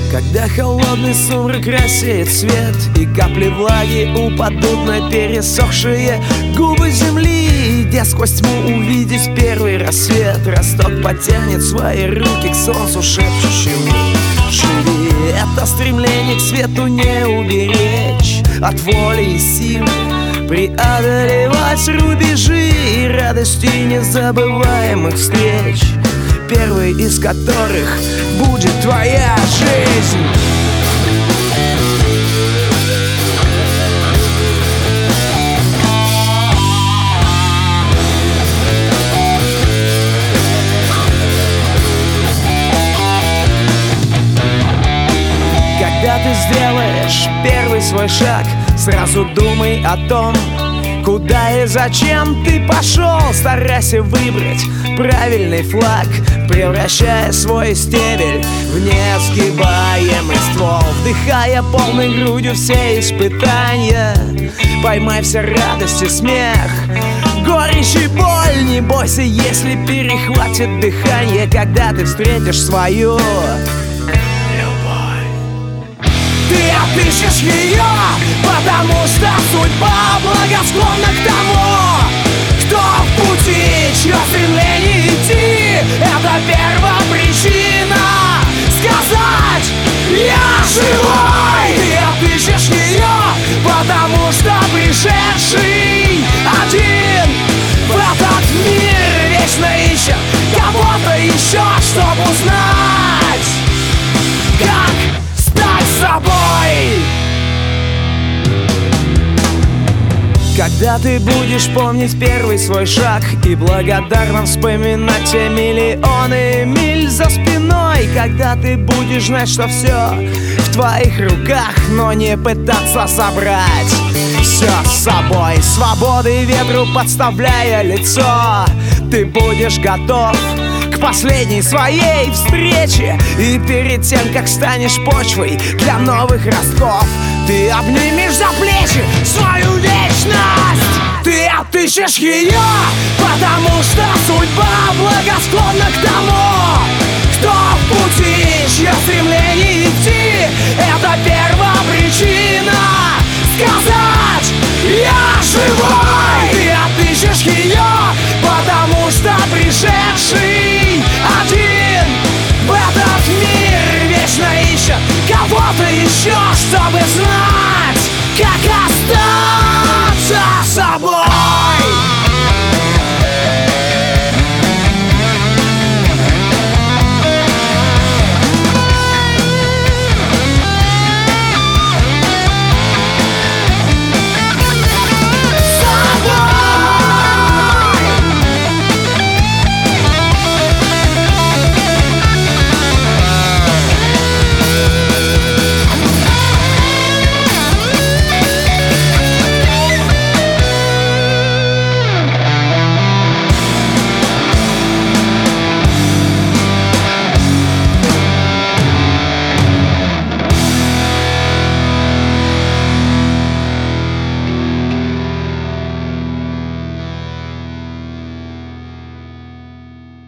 Когда холодный сумрак рассеет свет, и капли влаги упадут на пересохшие губы земли, где сквозь тьму увидеть первый рассвет, росток потянет свои руки к солнцу, шепчущему: живи. Это стремление к свету не уберечь от воли и сил, преодолевать рубежи и радости незабываемых встреч, первой из которых будет твоя жизнь. Когда ты сделаешь первый свой шаг, сразу думай о том, куда и зачем ты пошел. Старайся выбрать правильный флаг, превращая свой стебель в несгибаемый ствол. Вдыхая полной грудью все испытания, поймай все радость и смех, горечь и боль. Не бойся, если перехватит дыхание, когда ты встретишь свою любовь. Ты отыщешь ее, потому что судьба благосклонна к тому, кто в пути, чье стремление идти. Это первопричина сказать: я живой. Ты отыщешь ее, потому что пришедший один в этот мир вечно ищет кого-то еще, чтобы узнать, как стать собой. Когда ты будешь помнить первый свой шаг и благодарно вспоминать те миллионы миль за спиной, когда ты будешь знать, что все в твоих руках, но не пытаться собрать все с собой, свободы ветру подставляя лицо, ты будешь готов к последней своей встрече. И перед тем, как станешь почвой для новых ростков, ты обнимешь за плечи свою вечность. Ты отыщешь ее, потому что судьба благосклонна к тому, кто в пути, чье стремление идти. Это первопричина сказать: я живой. Ты отыщешь ее, потому что пришедший один в этот мир вечно ищет кого-то еще, чтобы знать,